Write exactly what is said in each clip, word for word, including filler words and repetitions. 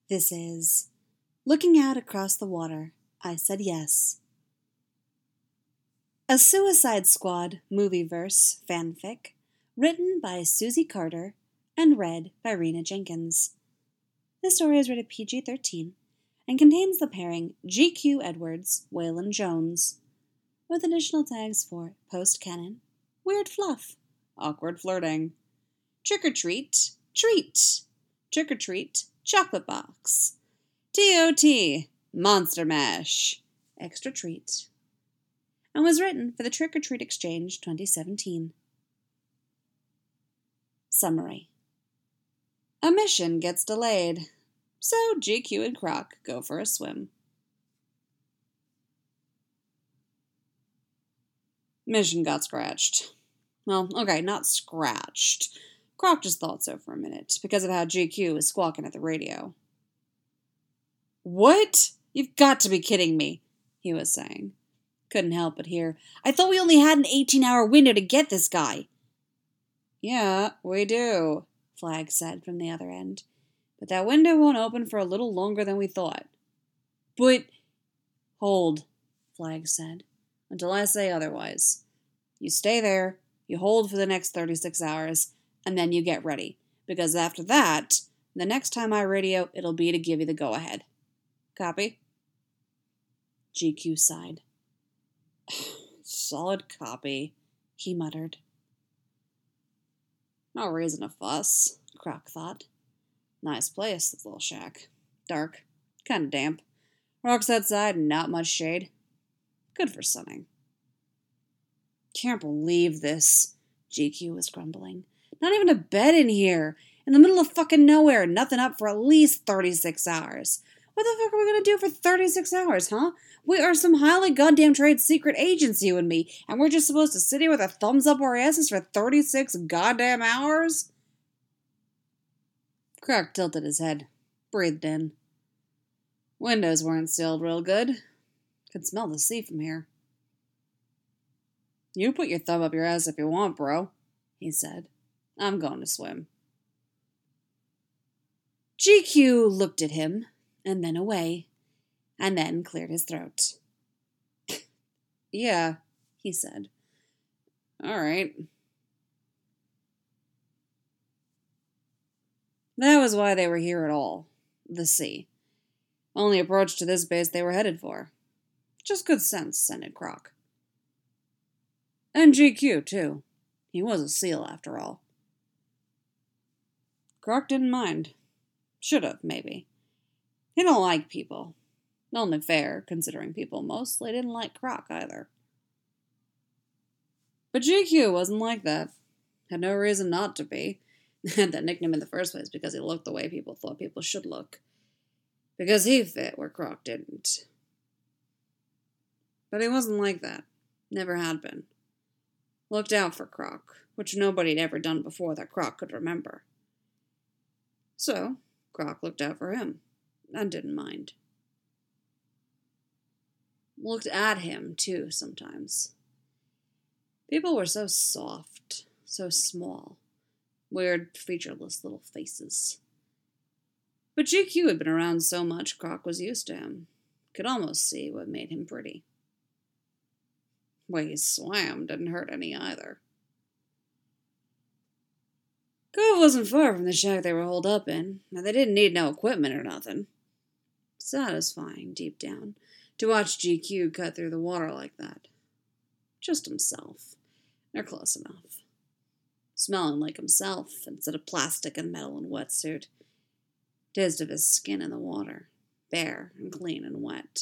This is Looking Out Across the Water, I Said Yes. A Suicide Squad movie-verse fanfic written by Susie Carter and read by Rena Jenkins. This story is rated P G thirteen and contains the pairing G Q Edwards, Waylon Jones, with additional tags for post-canon, weird fluff, awkward flirting, trick-or-treat, treat, trick-or-treat, chocolate box, T O T, monster mash, extra treat, and was written for the Trick or Treat Exchange twenty seventeen. Summary. A mission gets delayed, so G Q and Croc go for a swim. Mission got scratched. Well, okay, not scratched. Croc just thought so for a minute, because of how G Q was squawking at the radio. "What? You've got to be kidding me," he was saying. Couldn't help but hear, "I thought we only had an eighteen-hour window to get this guy." "Yeah, we do," Flag said from the other end. "But that window won't open for a little longer than we thought." "But..." "Hold," Flag said, "until I say otherwise. You stay there, you hold for the next thirty-six hours, and then you get ready. Because after that, the next time I radio, it'll be to give you the go-ahead. Copy?" G Q sighed. "Solid copy," he muttered. "No reason to fuss," Croc thought. "Nice place, this little shack. Dark, kinda damp. Rocks outside and not much shade. Good for sunning." "Can't believe this," G Q was grumbling. "Not even a bed in here. In the middle of fucking nowhere, nothing up for at least thirty-six hours. What the fuck are we gonna do for thirty-six hours, huh? We are some highly goddamn trade secret agents, you and me, and we're just supposed to sit here with our thumbs up our asses for thirty-six goddamn hours?" Croc tilted his head, breathed in. Windows weren't sealed real good. Could smell the sea from here. "You put your thumb up your ass if you want, bro," he said. "I'm going to swim." G Q looked at him, and then away, and then cleared his throat. "Yeah," he said. "All right." That was why they were here at all. The sea. Only approach to this base they were headed for. Just good sense, scented Croc. And G Q, too. He was a seal, after all. Croc didn't mind. Should've, maybe. He don't like people. Only fair, considering people mostly didn't like Croc either. But G Q wasn't like that. Had no reason not to be. Had that nickname in the first place because he looked the way people thought people should look. Because he fit where Croc didn't. But he wasn't like that. Never had been. Looked out for Croc, which nobody had ever done before that Croc could remember. So, Croc looked out for him, and didn't mind. Looked at him, too, sometimes. People were so soft, so small. Weird, featureless little faces. But G Q had been around so much, Croc was used to him. Could almost see what made him pretty. The way he swam didn't hurt any either. Cove wasn't far from the shack they were holed up in, and they didn't need no equipment or nothing. Satisfying, deep down, to watch G Q cut through the water like that. Just himself. They're close enough. Smelling like himself, instead of plastic and metal and wetsuit. Taste of his skin in the water. Bare and clean and wet.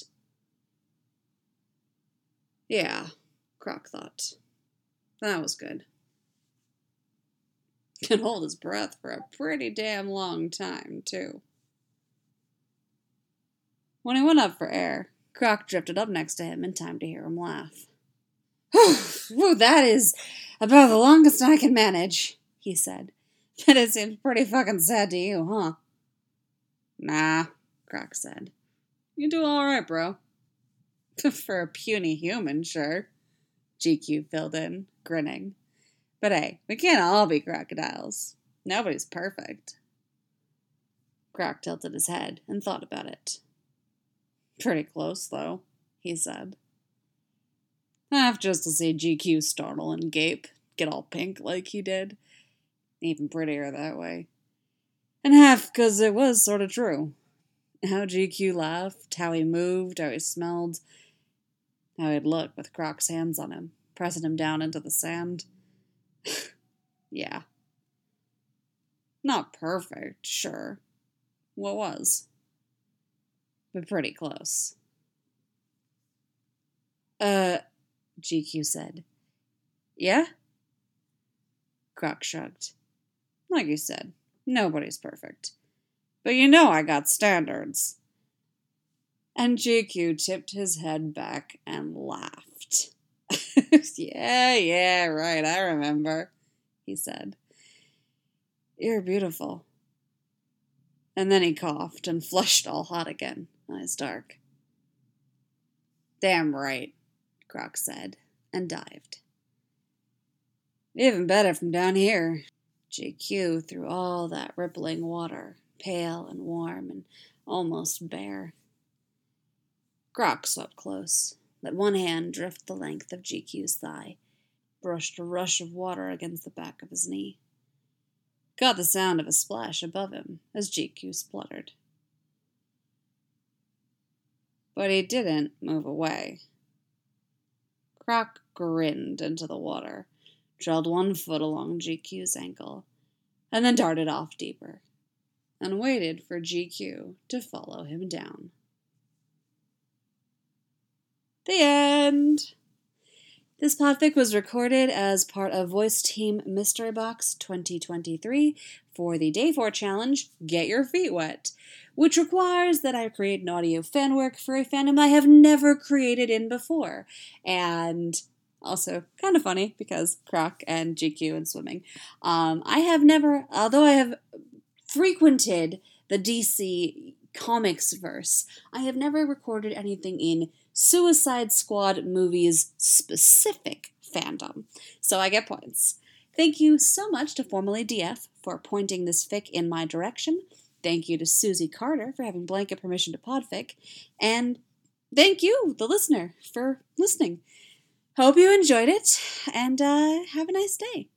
Yeah, Croc thought. That was good. Can hold his breath for a pretty damn long time, too. When he went up for air, Croc drifted up next to him in time to hear him laugh. "Whew, that is about the longest I can manage," he said. "But it seems pretty fucking sad to you, huh?" "Nah," Croc said. "You do alright, bro." "For a puny human, sure," G Q filled in, grinning. "But hey, we can't all be crocodiles. Nobody's perfect." Croc tilted his head and thought about it. Pretty close, though, he said. Half just to see G Q startle and gape, get all pink like he did. Even prettier that way. And half because it was sort of true. How G Q laughed, how he moved, how he smelled, how he'd look with Croc's hands on him, pressing him down into the sand. Yeah. Not perfect, sure. What was? But pretty close. Uh, G Q said. Yeah? Croc shrugged. Like you said, nobody's perfect. But you know I got standards. And G Q tipped his head back and laughed. Yeah, yeah, right, I remember, he said. You're beautiful. And then he coughed and flushed all hot again, eyes dark. Damn right, Croc said, and dived. Even better from down here. G Q through all that rippling water, pale and warm and almost bare. Croc swept close, let one hand drift the length of G Q's thigh, brushed a rush of water against the back of his knee. Caught the sound of a splash above him as G Q spluttered. But he didn't move away. Croc grinned into the water, trailed one foot along G Q's ankle, and then darted off deeper, and waited for G Q to follow him down. The end! This podfic was recorded as part of Voice Team Mystery Box twenty twenty-three for the Day four Challenge, Get Your Feet Wet, which requires that I create an audio fan work for a fandom I have never created in before. And also kind of funny because Croc and G Q and swimming. Um, I have never, although I have frequented the D C Comics verse, I have never recorded anything in Suicide Squad movies specific fandom. So I get points. Thank you so much to Formerly D F for pointing this fic in my direction. Thank you to Susie Carter for having blanket permission to podfic. And thank you, the listener, for listening. Hope you enjoyed it, and uh, have a nice day.